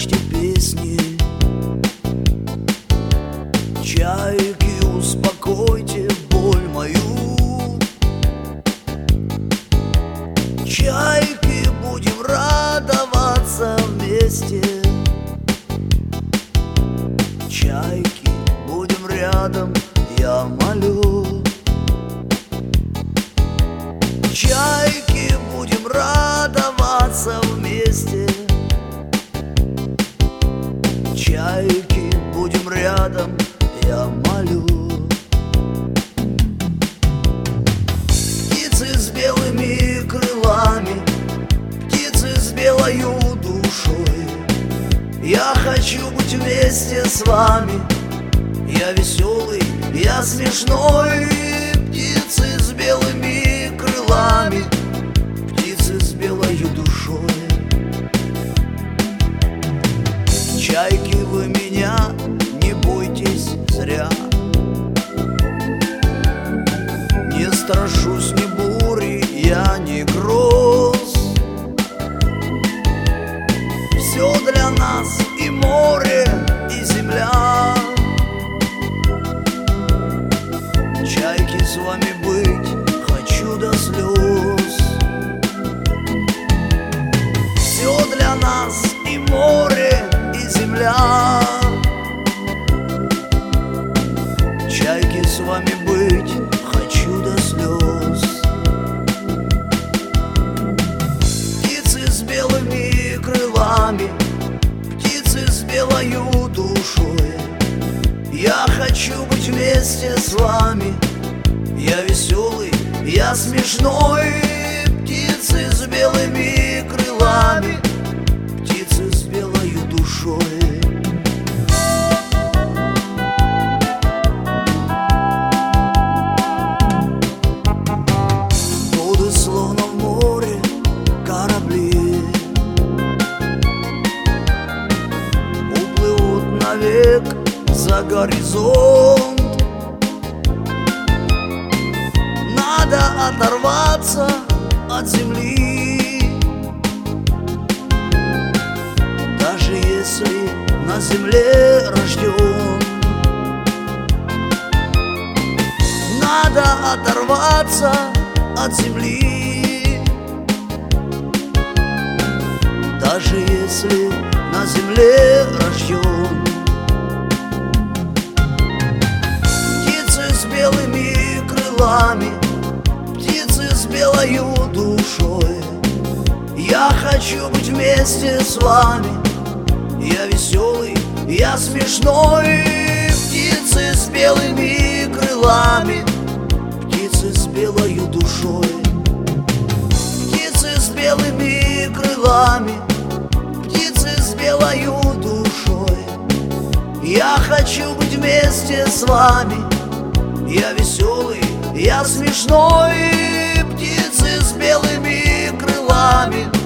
слышьте песни. Чайки, успокойте боль мою. Чайки, будем радоваться вместе. Чайки, будем рядом, я молю. Чайки, будем радоваться вместе. Чайки, будем рядом, я молю. Птицы с белыми крылами, птицы с белою душой, я хочу быть вместе с вами. Я веселый, я смешной. Птицы с белыми крылами, птицы с белою душой. Чайки, вы меня не бойтесь зря. Не страшусь ни бури, я не гроз. Все для нас и море, и земля. Чайки, с вами быть хочу до слез. Все для нас и море, и земля. Чайки, с вами быть хочу до слез. Птицы с белыми крылами, птицы с белою душой, я хочу быть вместе с вами. Я веселый, я смешной. Птицы с белыми крылами, птицы с белою душой. Воды словно в море корабли, уплывут навек за горизонт. Надо оторваться от земли, даже если на земле рожден. Надо оторваться от земли, даже если на земле рожден. Птицы с белыми крылами, птицы с белою душой, я хочу быть вместе с вами. Я веселый, я смешной. Птицы с белыми крылами, птицы с белою душой. Птицы с белыми крылами, птицы с белою душой, я хочу быть вместе с вами. Я веселый, я смешной. Птицы с белыми крылами,